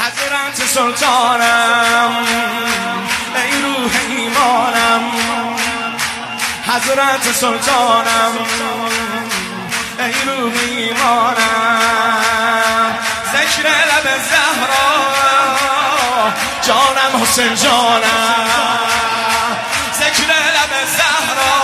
حضرت سلطانم ای روح ایمانم، حضرت سلطانم ای روح ایمانم. ذکر لب زهرا جانم حسین جانم، ذکر لب زهرا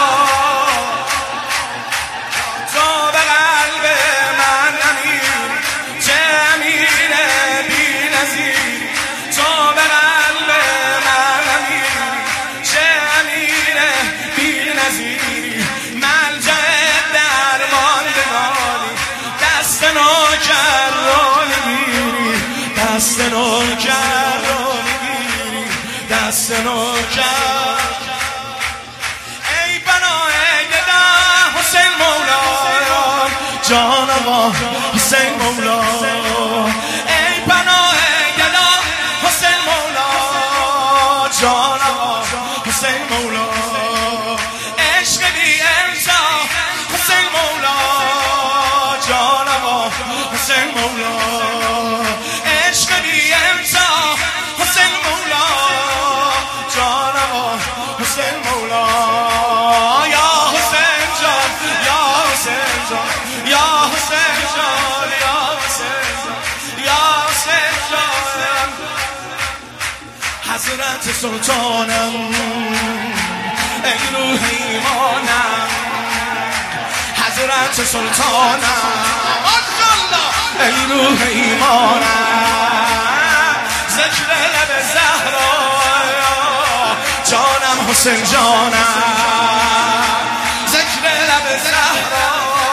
تو به قلب من امیر، چه امیر بی نظیر، تو به قلب من امیر، چه امیر بی نظیر. ملجأ درماندگانی، دست نوکر رو میگیری، دست نوکر رو میگیری، دست نوکر. ای بنای گدا حسین مولا جان آقا حسین مولا، ای بنای گدا حسین مولا جان آقا حسین مولا. عشق بی امضا حسین مولا جان آقا حسین مولا، عشق بی امضا حسین مولا جان آقا حسین مولا. یا حسین جان یا حسین جان یا حسین جان یا حسین جان یا حسین جان. حضرت سلطانم ای روح ایمانم، حضرت سلطانم ای روح ایمانم. ذکر لب زهرا جانم حسین جانم، ذکر لب زهرا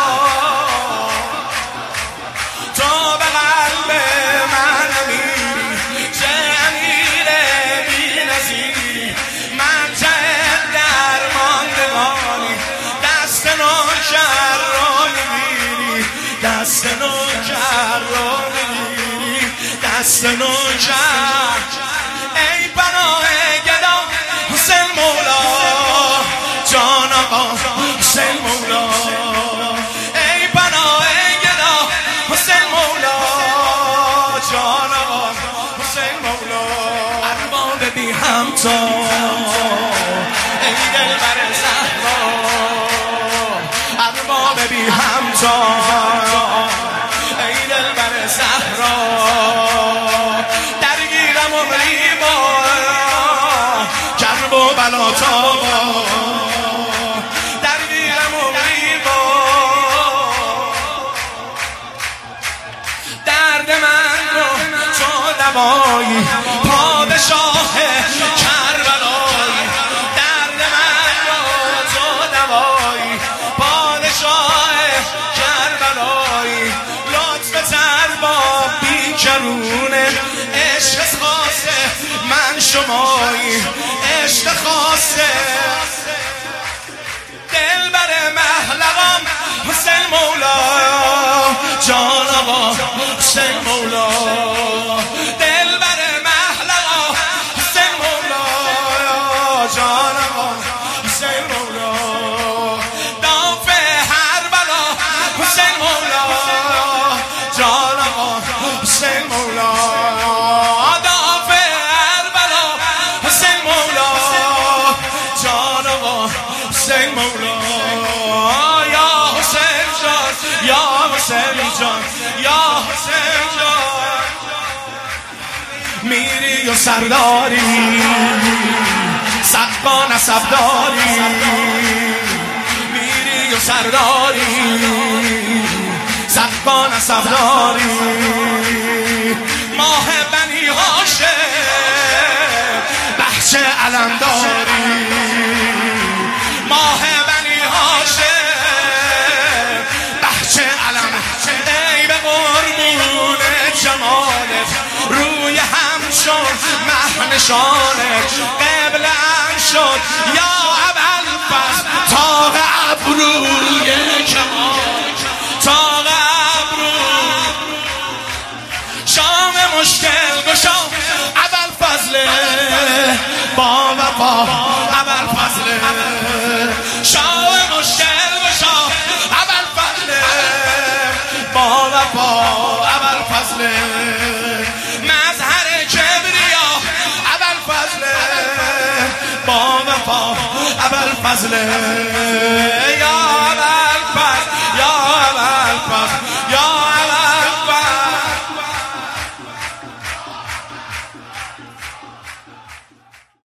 تو به قلب من امیری، چه امیر بی نظیری. ملجأ درماندگانی، دست نوکر رو میگیری، دست نوکر رو میگیری، دست نوکر. ای بنای گدا حسین مولا جان آقا حسین مولا، ای بنای گدا حسین مولا جان آقا حسین مولا. ارباب بی همتا ای دلبر زهرا، ارباب بی همتا ای دلبر زهرا. درگیرم عمری با کرب و بلا تا، درگیرم عمری با درد من رو تو دوایی، پادشاه کربلایی. درد من رو تو دوایی، پادشاه کربلایی. لطف ترباب بی کرونه، عشق خاصه من شمایی، عشق خاصه دلبر محلقم حسین مولا جان آقا حسین مولا، دلبر محلقم حسین مولا جان آقا حسین مولا. دافع هر بلا حسین مولا جان آقا حسین مولا، دافع هر بلا حسین مولا جان آقا حسین مولا. یا حسین جان یا حسین جان یا حسین جان. میری و سرداری سقا نسب داری، میری و سرداری سقا نسب داری. ماه بنی هاشم بخش علم داری، ماه بنی هاشم بخش علم. ای به قربون جمالت روی هم شد مه نشانت، قبله هم شد یا ابوالفضل طاق ابروی کمال، طاق ابرو. شام مشکل گشا ابوالفضل با وفا، ابوالفضل شام مشکل گشا ابوالفضل با وفا، ابوالفضل. من ابوالفضل